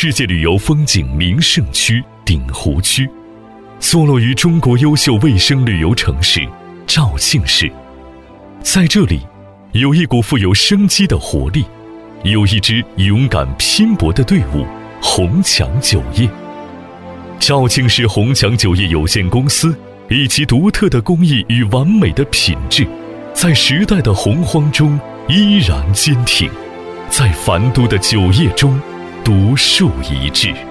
世界旅游风景名胜区鼎湖区，坐落于中国优秀卫生旅游城市肇庆市。在这里，有一股富有生机的活力，有一支勇敢拼搏的队伍——宏强酒业。肇庆市宏强酒业有限公司以其独特的工艺与完美的品质，在时代的洪荒中依然坚挺，在繁都的酒业中独树一帜。